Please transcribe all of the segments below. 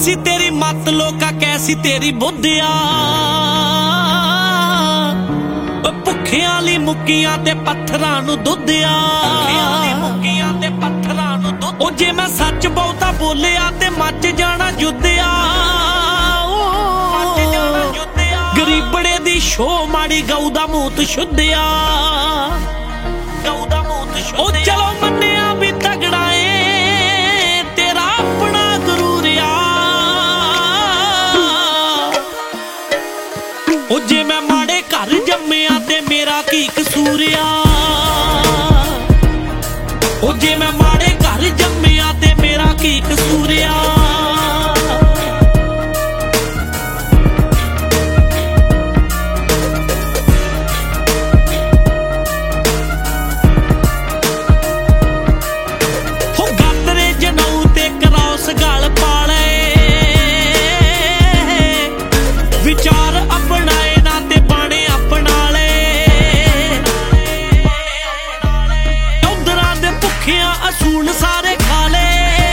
कैसी तेरी मत लोका कैसी तेरी बुद्धिया भुखियां ली मुक्कियां ते पत्थरां नूं दुद्धिया ओ जे मैं सच बहुता बोलिया ते मच जाना युद्धिया गरीबड़े दी शो माड़ी गऊ दा मूत शुद्धिया ओ चलो मन्निया भी तगड़ा है तेरा अपना गुरूर आ ओ जे मैं माड़े घर जम्मिया ते मेरा की कसूर आ ओ जे मैं माड़े घर जम्मिया ते मेरा की कसूर आ गल पाले विचार अपनाए ना ते बाणे अपना ले उधरां दे भुखियां असूल सारे खा ले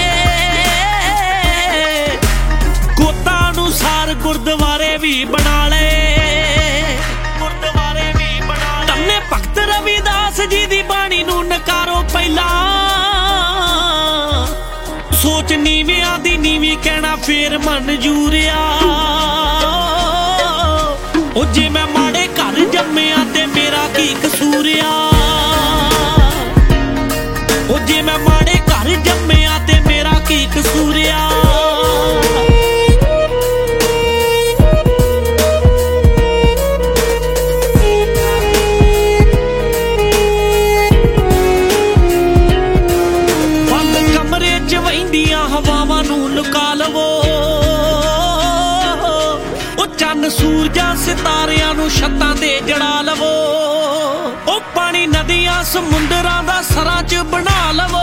गोता अनुसार गुरुद्वारे भी बना ले तन्ने भगत रविदास जी दी बाणी नूं नकारो पहला सोच नीवियां दी नीवी कहना फिर मंजूर आ ओ जे मैं माड़े घर जम्मिया ते मेरा की कसूर आ ओ जे मैं माड़े घर जम्मिया ते मेरा की कसूर आ हवावां नूं लुका लवो ओ चंद सूरजां सितारियां नूं छत्तां ते जड़ा लवो ओ पानी नदियां समुंदरां दा सरां च बना लवो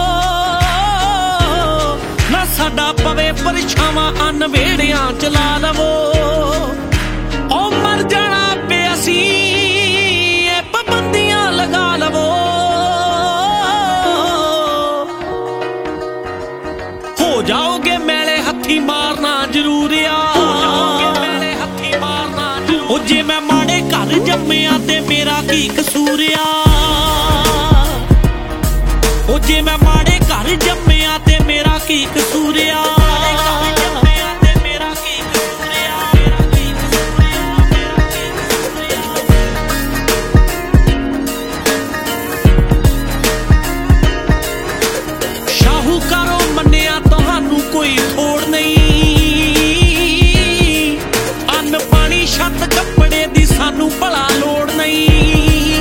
ना साडा पवे परछावां अन वेड़ियां च ला लवो ओ मर जाना पे असीं पाबंदियां लगा लवो हो जाओगे मेले हथी मारना जरूर आ ओ जे मैं माड़े घर जम्मिया ते मेरा की कसूर आ ओ जे मैं माड़े घर जम्मिया ते मेरा की कसूर आ शाहूकारों मन्निया तुहानू कोई थोड़ नहीं अन्न पानी छत कपड़े दी सानू भला लोड़ नहीं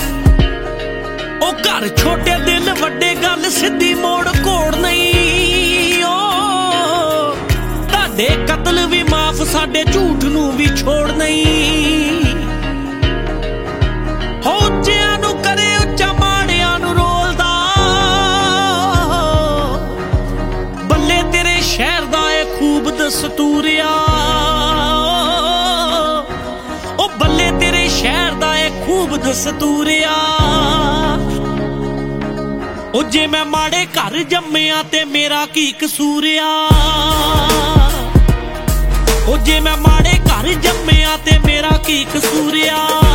ओ घर छोटे दिल वड्डे गल सीधी मोड़ कोड़ नहीं ओ ताडे कतल भी माफ साडे झूठ नू भी छोड़ नहीं हो उच्चियां नू करे उच्चा माड़ियां नू रोलदा बल्ले तेरे शहर दा ए खूब दस्तूर आ ओ बल्ले तेरे शहर दा ए खूब दस्तूर आ ओ जे मैं माड़े घर जम्मिया ते मेरा की कसूर आ ओ जे मैं माड़े घर जम्मिया ते मेरा की कसूर आ